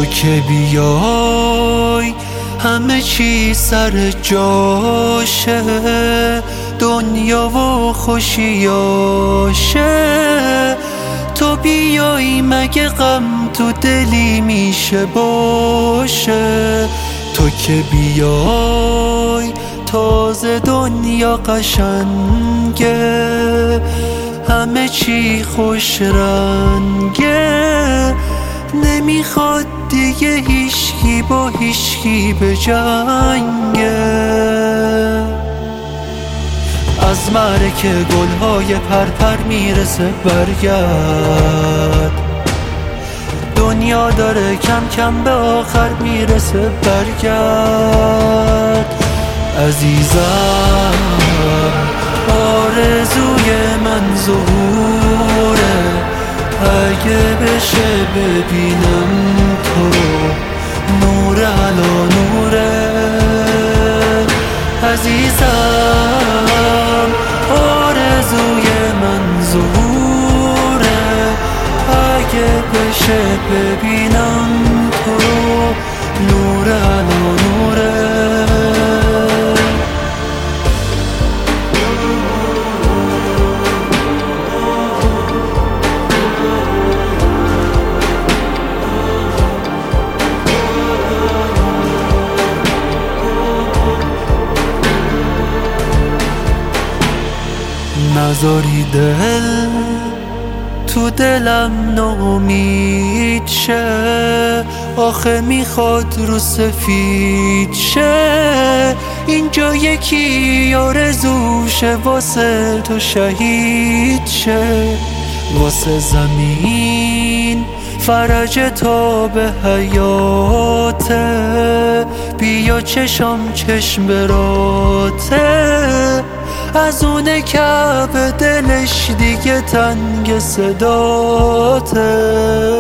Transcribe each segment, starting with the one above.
که بیای همه چی سر جاشه، دنیا و خوشیاشه. تو بیای مگه غم تو دلی میشه باشه؟ تو که بیای تازه دنیا قشنگه، همه چی خوش رنگه. نمیخواد دیگه هیچکی با هیچکی به جنگه. از معرکه گلهای پرپر میرسه برگرد، دنیا داره کم کم به آخر میرسه برگرد. عزیزم آرزوی من ظهوره، اگه بشه ببینم تو رو نور علا نوره. عزیزم آرزوی من ظهوره، اگه بشه ببینم تو رو نور علا نوره. نذاری دل تو دلم ناامید شه، آخه میخواد رو سفید شه. اینجا یکی آرزوشه واسه تو شهید شه. واسه زمین فرج تا به حیاته، بیا چشم چشم براته. از اونه که به دلش دیگه تنگ صداته.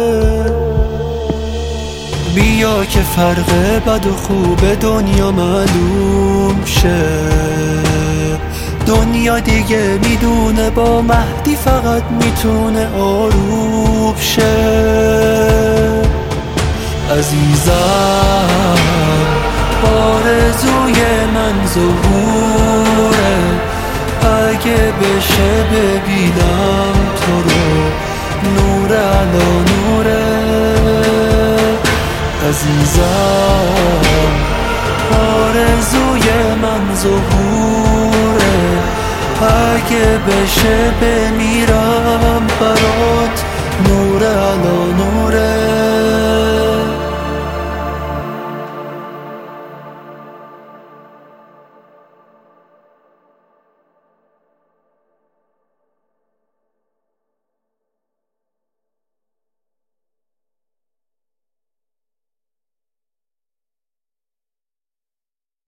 بیا که فرق بد و خوب دنیا معلوم شه، دنیا دیگه میدونه با مهدی فقط میتونه آروم شه. عزیزم آرزوی من ظهوره، اگه بشه ببینم تو رو نور علا نوره. عزیزم آرزوی من ظهوره، اگه بشه بمیرم برات نور علا نوره.